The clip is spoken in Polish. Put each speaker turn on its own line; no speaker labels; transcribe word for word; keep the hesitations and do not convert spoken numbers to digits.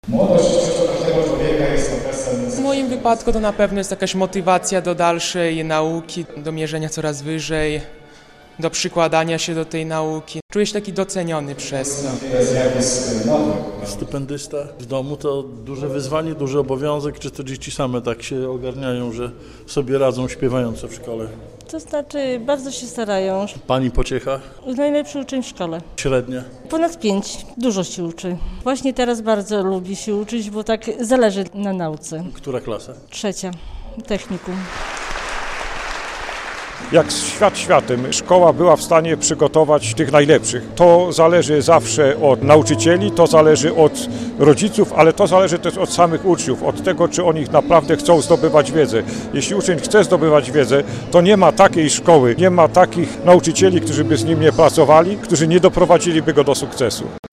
Młodość każdego człowieka jest okresem...
W moim wypadku to na pewno jest jakaś motywacja do dalszej nauki, do mierzenia coraz wyżej, do przykładania się do tej nauki. Czuję się taki doceniony przez to.
Zjawisk nowych.
Stypendysta w domu to duże wyzwanie, duży obowiązek, czy to dzieci same tak się ogarniają, że sobie radzą śpiewające w szkole?
To znaczy, bardzo się starają.
Pani pociecha?
Najlepszy uczeń w szkole.
Średnia?
Ponad pięć. Dużo się uczy. Właśnie teraz bardzo lubi się uczyć, bo tak zależy na nauce.
Która klasa?
Trzecia. Technikum.
Jak świat światem, szkoła była w stanie przygotować tych najlepszych. To zależy zawsze od nauczycieli, to zależy od rodziców, ale to zależy też od samych uczniów, od tego, czy oni naprawdę chcą zdobywać wiedzę. Jeśli uczeń chce zdobywać wiedzę, to nie ma takiej szkoły, nie ma takich nauczycieli, którzy by z nim nie pracowali, którzy nie doprowadziliby go do sukcesu.